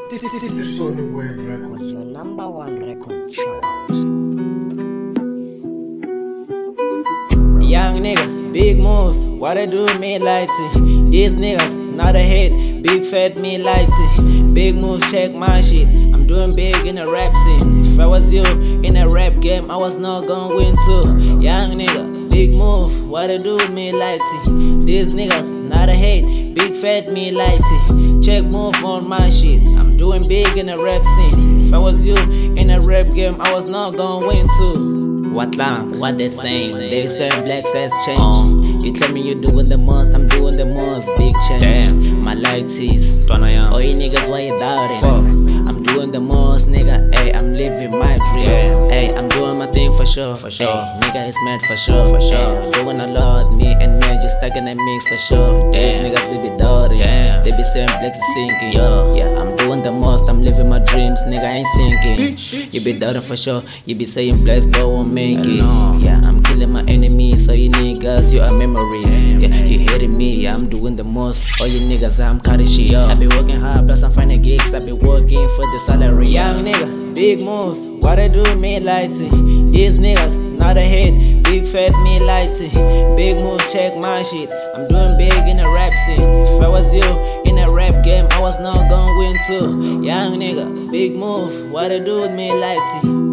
This is Sony Wave Records. Your number one record show. Young nigga, big moves, what I do me lighty. These niggas, not a hit, big fat me lighty. Big moves, check my shit, I'm doing big in the rap scene. If I was you, in a rap game, I was not gonna win too. Young nigga, big move, what I do me lighty. These niggas, not a hate, big fat me lighty. Check move on my shit, I'm doing big in the rap scene. If I was you, in a rap game, I was not gonna win too. What they saying? They say black says change. You tell me you doing the most, I'm doing the most. Big change. Damn. My light is. Oh, you niggas, why you doubting? Fuck. I'm doing the most, nigga. Hey, I'm living my dreams. Hey, I'm doing my thing for sure. Ay, nigga, it's mad for sure. Doing a lot, me and man just stuck in the mix for sure. These niggas, they be doubting. They be saying black is sinking. Yeah, I'm doing the most, I'm living my dreams, nigga, I ain't sinking. You be doubting for sure. You be saying blacks go on make it. Yeah, I'm killing my enemies, so you niggas, you are memories. Yeah, you hating me, yeah, I'm doing the most. All you niggas, I'm cutting shit up. I be working hard, plus I'm finding gigs. I be working for the salary. Young nigga, big moves, what I do me lighty. These niggas, not a hit, big fat me lighty. Big move, check my shit, I'm doing big in the rap scene. If I was you, in a rap game, I was not gonna win too. Young nigga, big move, what I do with me lighty.